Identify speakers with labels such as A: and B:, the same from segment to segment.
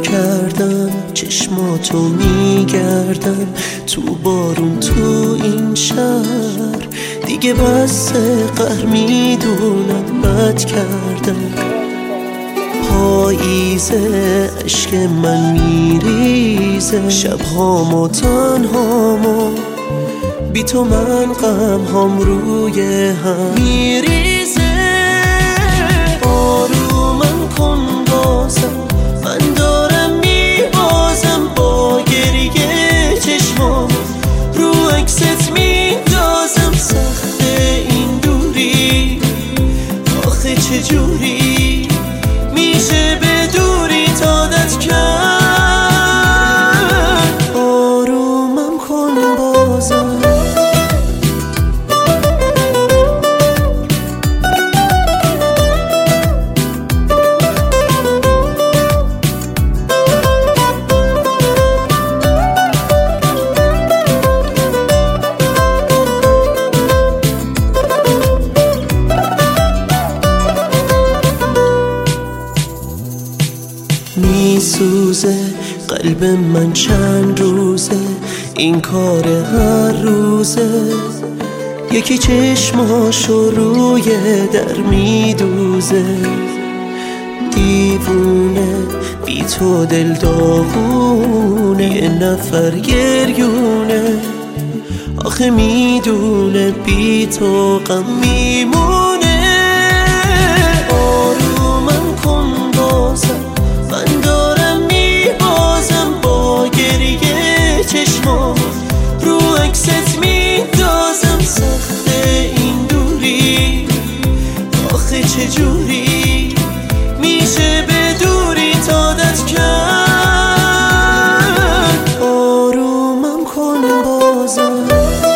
A: کردم چشماتو میگردم تو بارون تو این شهر دیگه بس قهر میدونم بد کردم پاییزه عشق من میریزه شبهامو تنهامو بی تو من غمهام روی هم میریزه آرومم کن بازم من دارم میبازم با گریه چشمام رو عکست میندازم سخته این دوری آخه چجوری میشه به دوری عادت کرد آرومم کن بازم میسوزه قلب من چند روزه این کار هر روزه یکی چشماشو روی در میدوزه دیوونه بی تو دل داغونه یه نفر گریونه آخه میدونه بی تو غم میمونه آرومم کن بازم من دارم میبازم با گریه چشمام رو عکست میندازم سخته این دوری آخه چجوری میشه به دوری عادت کرد آرومم کن بازم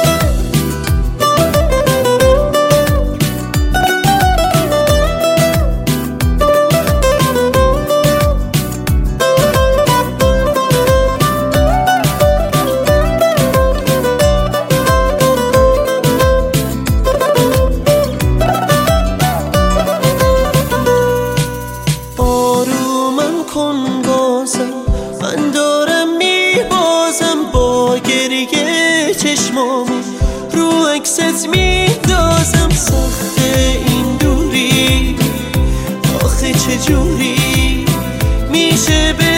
A: من دارم میبازم با گریه چشمامو رو عکست میندازم سخته این دوری آخه چجوری میشه به